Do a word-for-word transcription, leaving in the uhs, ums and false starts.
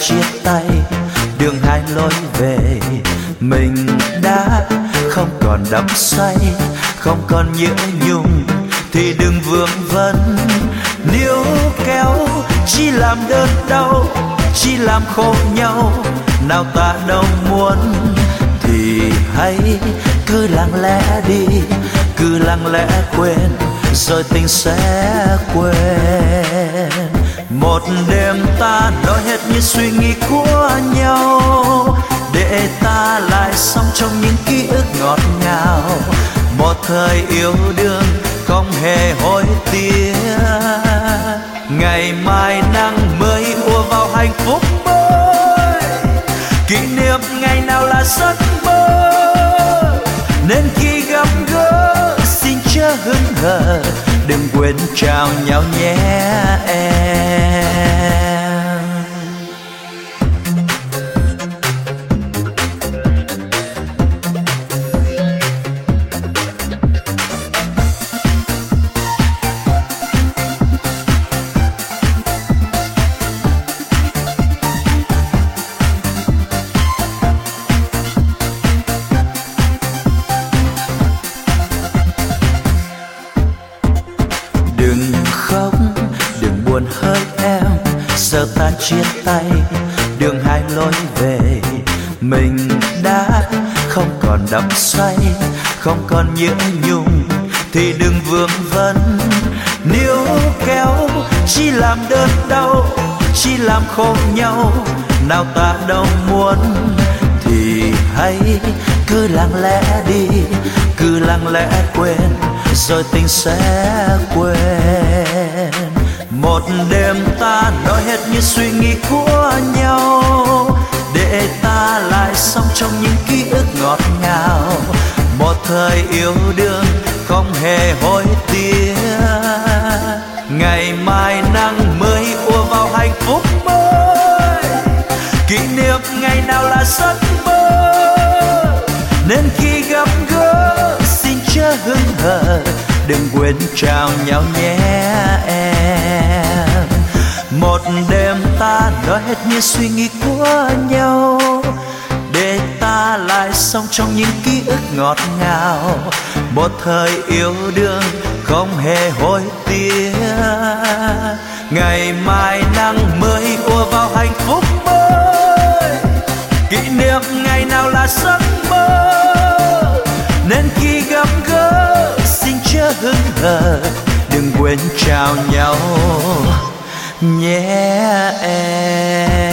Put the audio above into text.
chia tay, đường hai lối về. Mình đã không còn đắm say, không còn nhớ nhung thì đừng vương vấn. Níu kéo chỉ làm đơn đau, chỉ làm khổ nhau. Nào ta đâu muốn thì hãy cứ lặng lẽ đi, cứ lặng lẽ quên rồi tình sẽ quên. Một đêm ta nói hết những suy nghĩ của nhau, để ta lại sống trong những ký ức ngọt ngào. Một thời yêu đương không hề hối tiếc, ngày mai nắng mới ùa vào hạnh phúc mới. Kỷ niệm ngày nào là giấc mơ, nên khi gặp gỡ xin chớ hững hờ, đừng quên chào nhau nhé em. Đừng khóc, đừng buồn hơi em, giờ ta chia tay, đường hai lối về. Mình đã không còn đắm say, không còn nhớ nhung thì đừng vương vấn. Níu kéo chỉ làm đơn đau, chỉ làm khổ nhau. Nào ta đâu muốn thì hãy cứ lặng lẽ đi, cứ lặng lẽ quên rồi tình sẽ quên. Một đêm ta nói hết những suy nghĩ của nhau, để ta lại sống trong những ký ức ngọt ngào. Một thời yêu đương không hề hối tiếc, ngày mai nắng mới ùa vào hạnh phúc mới. Kỷ niệm ngày nào là giấc mơ, nên khi gặp gỡ xin chớ hững hờ, đừng quên chào nhau nhé em. Một đêm ta nói hết những suy nghĩ của nhau, để ta lại sống trong những ký ức ngọt ngào. Một thời yêu đương không hề hối tiếc, ngày mai nắng mới ùa vào hạnh phúc mới. Kỷ niệm ngày nào là giấc mơ, nên khi gặp gỡ xin chớ hững hờ, đừng quên chào nhau nhé em.